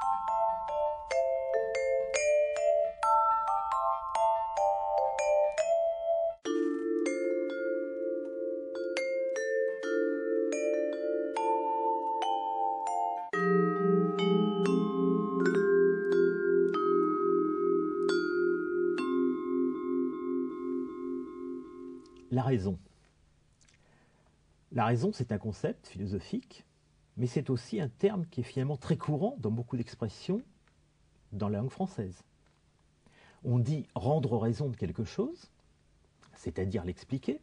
La raison. La raison, c'est un concept philosophique, mais c'est aussi un terme qui est finalement très courant dans beaucoup d'expressions dans la langue française. On dit rendre raison de quelque chose, c'est-à-dire l'expliquer.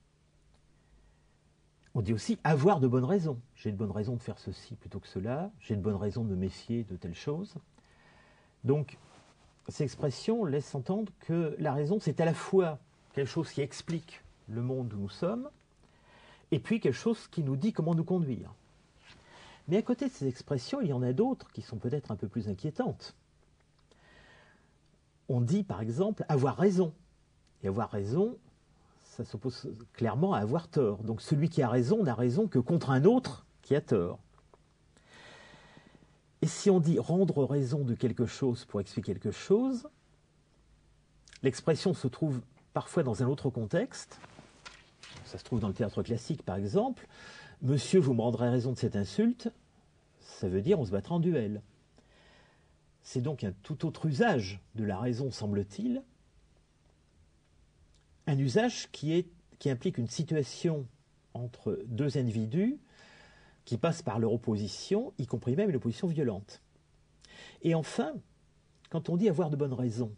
On dit aussi avoir de bonnes raisons. J'ai de bonnes raisons de faire ceci plutôt que cela, j'ai de bonnes raisons de me méfier de telle chose. Donc, ces expressions laissent entendre que la raison, c'est à la fois quelque chose qui explique le monde où nous sommes, et puis quelque chose qui nous dit comment nous conduire. Mais à côté de ces expressions, il y en a d'autres qui sont peut-être un peu plus inquiétantes. On dit par exemple avoir raison. Et avoir raison, ça s'oppose clairement à avoir tort. Donc celui qui a raison n'a raison que contre un autre qui a tort. Et si on dit rendre raison de quelque chose pour expliquer quelque chose, l'expression se trouve parfois dans un autre contexte. Ça se trouve dans le théâtre classique, par exemple. « Monsieur, vous me rendrez raison de cette insulte », ça veut dire « on se battra en duel ». C'est donc un tout autre usage de la raison, semble-t-il. Un usage qui implique une situation entre deux individus qui passent par leur opposition, y compris même une opposition violente. Et enfin, quand on dit avoir de bonnes raisons,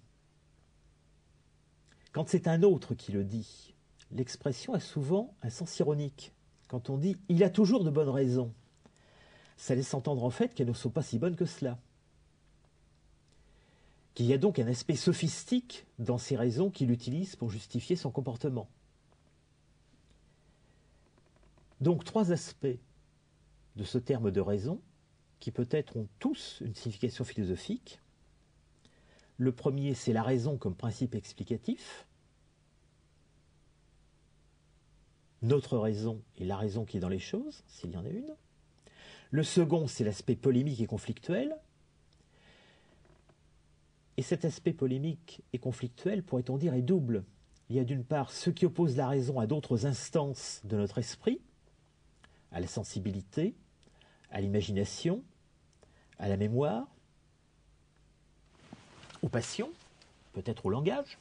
quand c'est un autre qui le dit, l'expression a souvent un sens ironique. Quand on dit « il a toujours de bonnes raisons », ça laisse entendre en fait qu'elles ne sont pas si bonnes que cela. Qu'il y a donc un aspect sophistique dans ces raisons qu'il utilise pour justifier son comportement. Donc 3 aspects de ce terme de raison, qui peut-être ont tous une signification philosophique. Le premier, c'est la raison comme principe explicatif. Notre raison est la raison qui est dans les choses, s'il y en a une. Le second, c'est l'aspect polémique et conflictuel. Et cet aspect polémique et conflictuel, pourrait-on dire, est double. Il y a d'une part ce qui oppose la raison à d'autres instances de notre esprit, à la sensibilité, à l'imagination, à la mémoire, aux passions, peut-être au langage.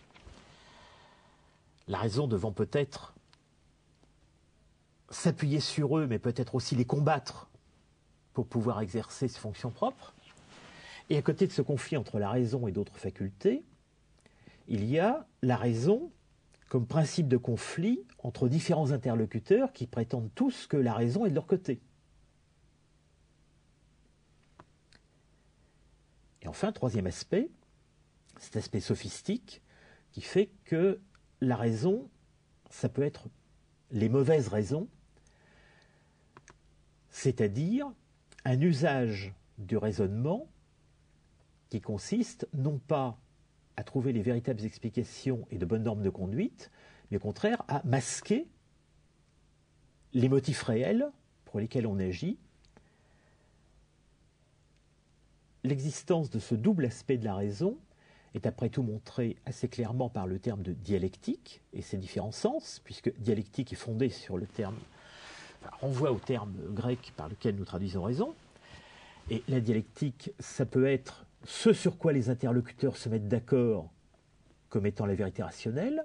La raison devant peut-être s'appuyer sur eux, mais peut-être aussi les combattre pour pouvoir exercer ses fonctions propres. Et à côté de ce conflit entre la raison et d'autres facultés, il y a la raison comme principe de conflit entre différents interlocuteurs qui prétendent tous que la raison est de leur côté. Et enfin, troisième aspect, cet aspect sophistique qui fait que la raison, ça peut être les mauvaises raisons, c'est-à-dire un usage du raisonnement qui consiste non pas à trouver les véritables explications et de bonnes normes de conduite, mais au contraire à masquer les motifs réels pour lesquels on agit. L'existence de ce double aspect de la raison est après tout montrée assez clairement par le terme de dialectique et ses différents sens, puisque dialectique est fondée sur le terme, renvoie au terme grec par lequel nous traduisons raison. Et la dialectique, ça peut être ce sur quoi les interlocuteurs se mettent d'accord comme étant la vérité rationnelle.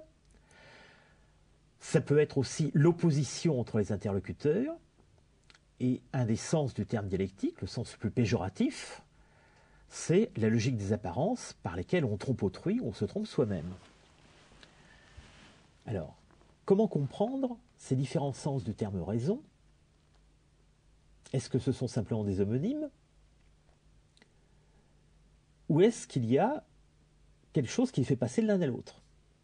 Ça peut être aussi l'opposition entre les interlocuteurs. Et un des sens du terme dialectique, le sens le plus péjoratif, c'est la logique des apparences par lesquelles on trompe autrui ou on se trompe soi-même. Alors, comment comprendre ces différents sens du terme raison? Est-ce que ce sont simplement des homonymes? Ou est-ce qu'il y a quelque chose qui fait passer de l'un à l'autre?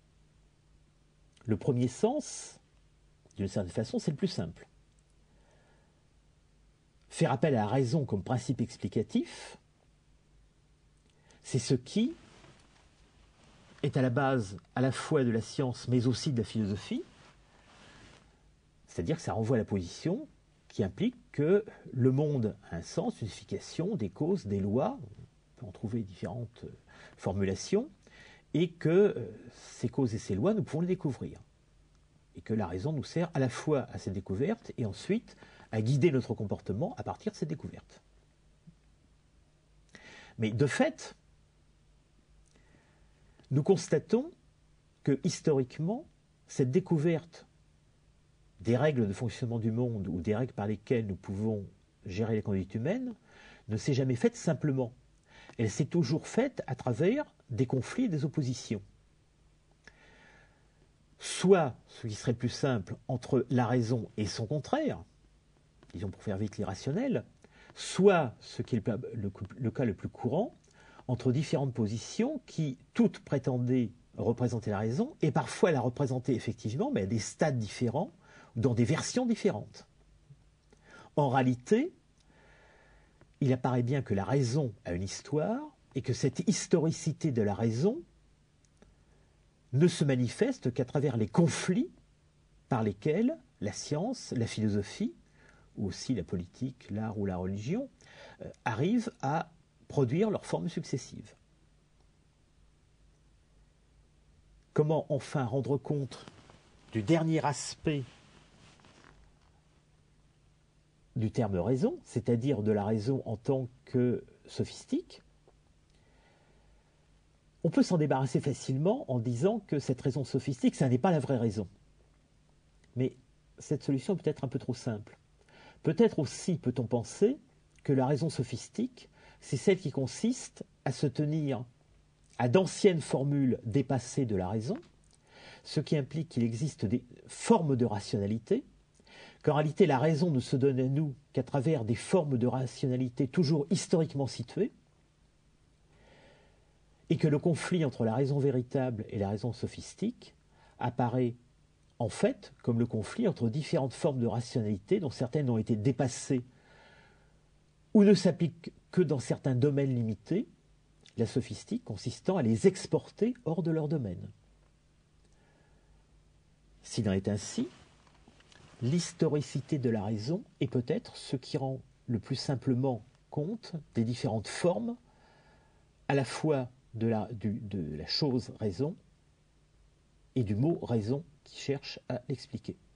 Le premier sens, d'une certaine façon, c'est le plus simple. Faire appel à la raison comme principe explicatif, c'est ce qui est à la base à la fois de la science mais aussi de la philosophie, c'est-à-dire que ça renvoie à la position qu'il qui implique que le monde a un sens, une signification, des causes, des lois, on peut en trouver différentes formulations, et que ces causes et ces lois, nous pouvons les découvrir. Et que la raison nous sert à la fois à ces découvertes et ensuite à guider notre comportement à partir de ces découvertes. Mais de fait, nous constatons que historiquement, cette découverte des règles de fonctionnement du monde ou des règles par lesquelles nous pouvons gérer les conduites humaines ne s'est jamais faite simplement. Elle s'est toujours faite à travers des conflits et des oppositions. Soit, ce qui serait plus simple, entre la raison et son contraire, disons pour faire vite l'irrationnel, soit, ce qui est le cas le plus courant, entre différentes positions qui toutes prétendaient représenter la raison et parfois la représenter effectivement, mais à des stades différents, dans des versions différentes. En réalité, il apparaît bien que la raison a une histoire et que cette historicité de la raison ne se manifeste qu'à travers les conflits par lesquels la science, la philosophie, ou aussi la politique, l'art ou la religion, arrivent à produire leurs formes successives. Comment enfin rendre compte du dernier aspect du terme raison, c'est-à-dire de la raison en tant que sophistique? On peut s'en débarrasser facilement en disant que cette raison sophistique, ça n'est pas la vraie raison. Mais cette solution peut être un peu trop simple. Peut-être aussi peut-on penser que la raison sophistique, c'est celle qui consiste à se tenir à d'anciennes formules dépassées de la raison, ce qui implique qu'il existe des formes de rationalité, qu'en réalité la raison ne se donne à nous qu'à travers des formes de rationalité toujours historiquement situées, et que le conflit entre la raison véritable et la raison sophistique apparaît en fait comme le conflit entre différentes formes de rationalité dont certaines ont été dépassées ou ne s'appliquent que dans certains domaines limités, la sophistique consistant à les exporter hors de leur domaine. S'il en est ainsi, l'historicité de la raison est peut-être ce qui rend le plus simplement compte des différentes formes, à la fois de la chose raison et du mot raison qui cherche à l'expliquer.